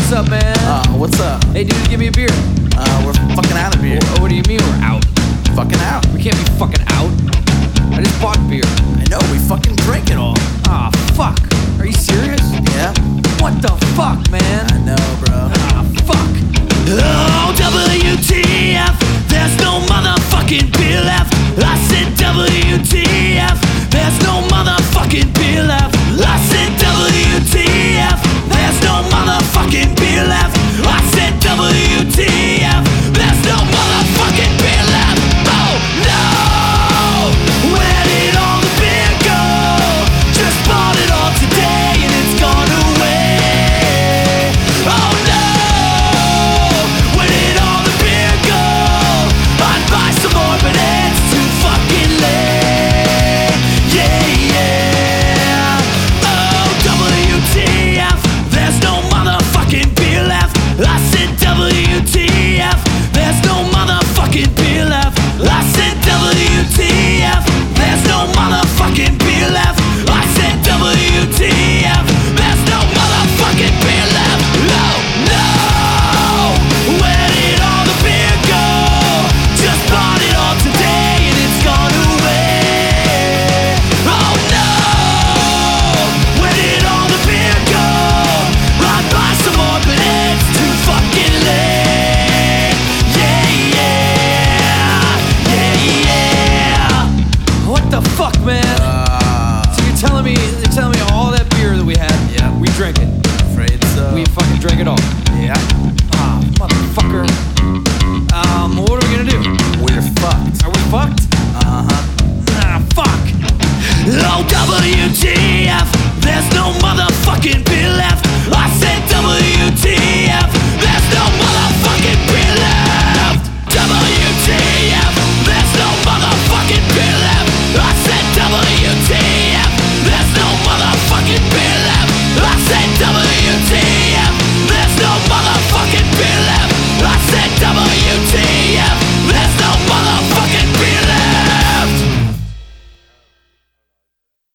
what's up, man? What's up? Hey, dude, give me a beer. We're fucking out of beer. What do you mean we're out? Fucking out. We can't be fucking out. I just bought beer. I know, we fucking drank it all. Ah, fuck. Are you serious? Yeah? What the fuck, man? I know, bro. Ah, fuck. Oh, WTF, there's no motherfucking beer left. I said WTF, there's no motherfucking beer left. I said WTF, there's no motherfucking beer left. I said WTF, there's no motherfucking beer left. Oh no, where did all the beer go? Just bought it all today and it's gone away. Oh no, where did all the beer go? I'd buy some more but it's too fucking late. Yeah, yeah. Oh, WTF, there's no motherfucking beer left. I said WTF, there's no motherfucking beer left. I said WTF, there's no motherfucking beer left. I said WTF, there's no motherfucking beer left. Oh no, where did all the beer go? Just bought it all today and it's gone away. Oh no, where did all the beer go? I'd buy some more but it's too fucking late. Yeah, yeah, yeah, yeah. What the fuck, man? So you're telling me all that beer that we had, Yeah. we drank it. Afraid so. We fucking drank it all. Yeah. Ah, motherfucker. What are we gonna do? We're fucked. Are we fucked? Uh-huh. Ah, fuck. Oh, WTF, there's no motherfucking